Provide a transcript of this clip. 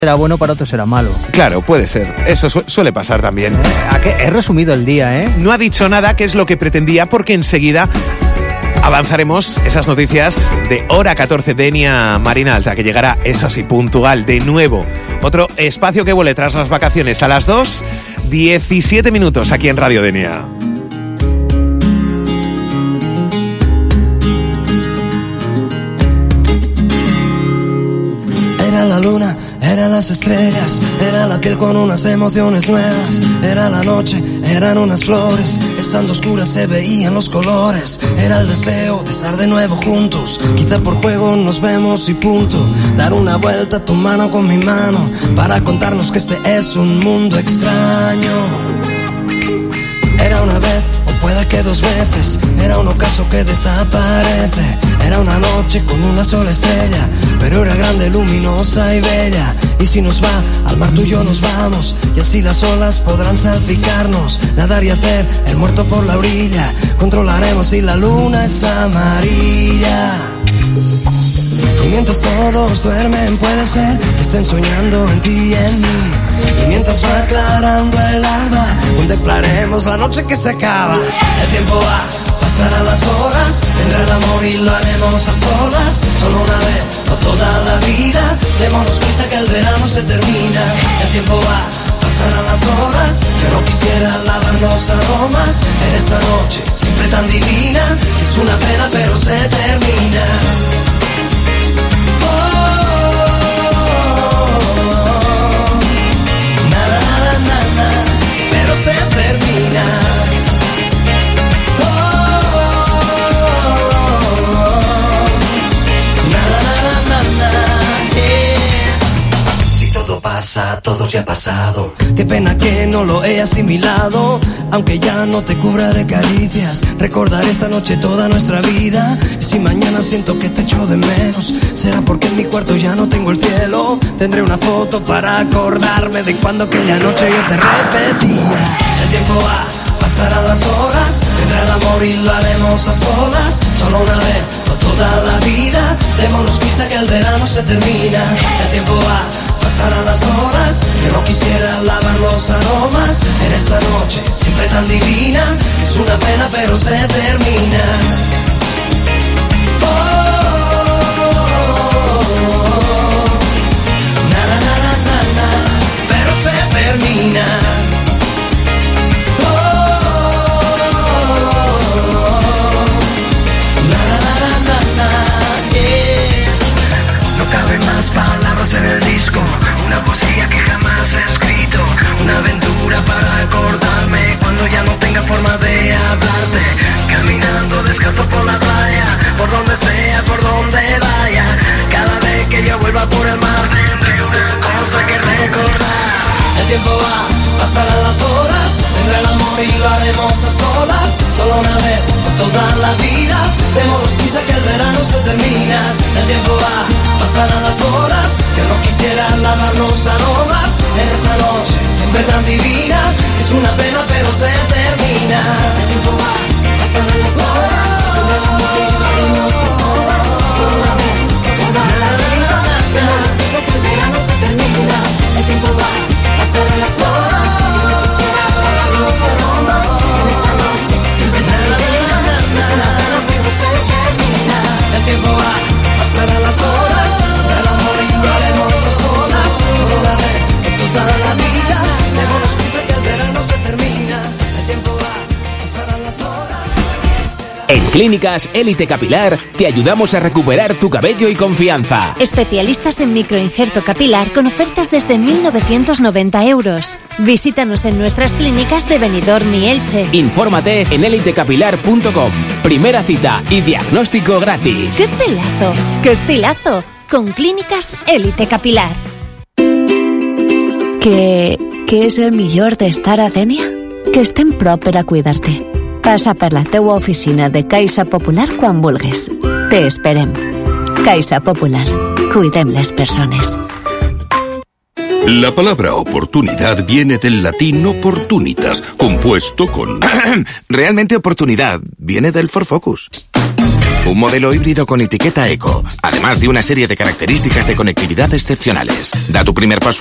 será bueno, para otros será malo. Claro, puede ser. Eso suele pasar también. He resumido el día, ¿eh? No ha dicho nada, que es lo que pretendía, porque enseguida avanzaremos esas noticias de hora 14 de Denia Marina Alta, que llegará, eso sí, puntual, de nuevo. Otro espacio que vuelve tras las vacaciones a las 2:17 minutos aquí en Radio Denia. Era la luna, eran las estrellas, era la piel con unas emociones nuevas, era la noche, eran unas flores, estando oscuras se veían los colores, era el deseo de estar de nuevo juntos, quizá por juego nos vemos y punto, dar una vuelta tu mano con mi mano, para contarnos que este es un mundo extraño. Era una vez, o puede que 2 veces, era un ocaso que desaparece, era una noche con una sola estrella, pero era grande, luminosa y bella, y si nos va, al mar tú y yo nos vamos, y así las olas podrán salpicarnos, nadar y hacer el muerto por la orilla, controlaremos si la luna es amarilla. Y mientras todos duermen puede ser que estén soñando en ti y en mí, y mientras va aclarando el alba contemplaremos la noche que se acaba. El tiempo va, pasarán las horas, vendrá el amor y lo haremos a solas, solo una vez o toda la vida, démonos prisa que el verano se termina. El tiempo va, pasarán las horas, yo no quisiera lavar los aromas en esta noche siempre tan divina, es una pena pero se termina. Pero se termina. Si todo pasa, todo se ha pasado. Qué pena que no lo he asimilado, aunque ya no te cubra de caricias. Recordaré esta noche toda nuestra vida, y si mañana siento que te echo de menos, será porque en mi cuarto ya no tengo el cielo. Tendré una foto para acordarme de cuando aquella noche yo te repetía. El tiempo va, pasarán las horas, vendrá el amor y lo haremos a solas, solo una vez o toda la vida, démonos prisa que el verano se termina. El tiempo va, pasarán las horas, yo no quisiera lavar los aromas en esta noche siempre tan divina, es una pena pero se termina. Pero se termina. No caben más palabras en el disco, una poesía que jamás he escrito, una aventura para acordarme cuando ya no tenga forma de hablarte, caminando descalzo por la playa, por donde sea, por donde vaya, cada vez que yo vuelva por el mar tendré una cosa que recordar. El tiempo va, pasarán las horas, vendrá el amor y lo haremos a solas, solo una vez por toda la vida, démonos prisa que el verano se termina. El tiempo va, pasarán las horas, yo no quisiera lavar los aromas en esta noche siempre tan divina, es una pena pero se termina. El tiempo va, pasarán las horas, vendrá el amor y lo haremos a solas, solo una vez por toda la vida, démonos prisa que el verano se termina. El tiempo va, pasarán las horas, yo no quisiera lavar los aromas en esta noche siempre tan divina, es una pena pero se termina. El tiempo va, pasarán las horas, el amor y lo haremos a solas, solo una vez en toda la vida, démonos prisa que el verano se termina. El tiempo va, pasarán las horas. En Clínicas Élite Capilar te ayudamos a recuperar tu cabello y confianza. Especialistas en microinjerto capilar con ofertas desde 1.990 euros. Visítanos en nuestras clínicas de Benidorm y Elche. Infórmate en elitecapilar.com. Primera cita y diagnóstico gratis. ¡Qué pelazo! ¡Qué estilazo! Con Clínicas Élite Capilar. Què és el millor d'estar a Dénia? Que estem prop per a cuidar-te. Passa per la teua oficina de Caixa Popular quan vulguis. Te esperem. Caixa Popular. Cuidem les persones. La palabra oportunidad viene del latín opportunitas, compuesto con... Realmente oportunidad viene del Ford Focus. un modelo híbrido con etiqueta eco, además de una serie de características de conectividad excepcionales. Da tu primer paso